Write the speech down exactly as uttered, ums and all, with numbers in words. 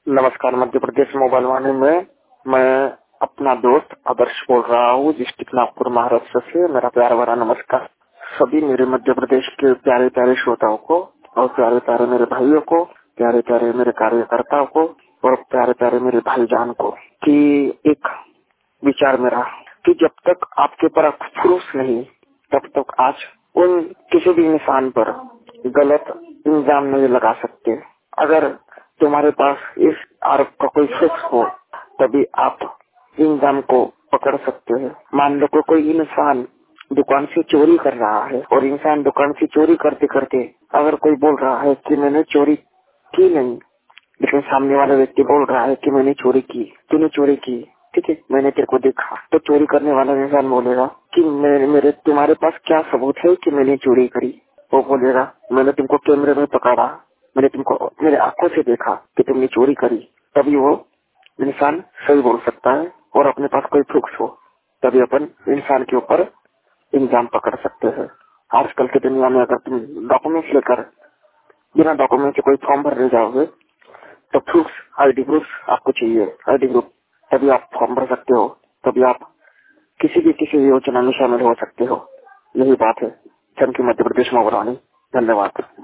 नमस्कार। मध्य प्रदेश मोबाइल वाणी में मैं अपना दोस्त आदर्श बोल रहा हूँ, डिस्ट्रिक्ट नागपुर महाराष्ट्र से। मेरा प्यार भरा नमस्कार सभी मेरे मध्य प्रदेश के प्यारे प्यारे श्रोताओं को और प्यारे प्यारे मेरे भाइयों को, प्यारे प्यारे मेरे कार्यकर्ताओं को और प्यारे प्यारे मेरे भाईजान को। कि एक विचार मेरा कि जब तक आपके पर प्रूफ नहीं तब तक आज उन किसी भी इंसान पर गलत इल्जाम नहीं लगा सकते। अगर तुम्हारे पास इस आरोप का कोई फिक्स हो तभी आप इंसान को पकड़ सकते हैं। मान लो को कोई इंसान दुकान से चोरी कर रहा है और इंसान दुकान से चोरी करते करते अगर कोई बोल रहा है कि मैंने चोरी की नहीं, लेकिन सामने वाला व्यक्ति बोल रहा है कि मैंने चोरी की, तूने चोरी की, ठीक है, मैंने तेरे को देखा, तो चोरी करने वाला इंसान बोलेगा कि मेरे, मेरे तुम्हारे पास क्या सबूत है कि मैंने चोरी करी। वो बोलेगा मैंने तुमको कैमरे में पकड़ा, मैंने तुमको मेरे आंखों से देखा कि तुमने चोरी करी। तभी वो इंसान सही बोल सकता है और अपने पास कोई प्रूफ हो तभी अपन इंसान के ऊपर इल्जाम पकड़ सकते हैं। आजकल की दुनिया में अगर तुम डॉक्यूमेंट्स लेकर बिना डॉक्यूमेंट से कोई फॉर्म भरने जाओगे तो प्रूफ, आईडी प्रूफ आपको चाहिए, आईडी प्रूफ, तभी आप फॉर्म भर सकते हो, तभी आप किसी भी किसी योजना में शामिल हो सकते हो। यही बात है। चमकी मध्य प्रदेश में। धन्यवाद।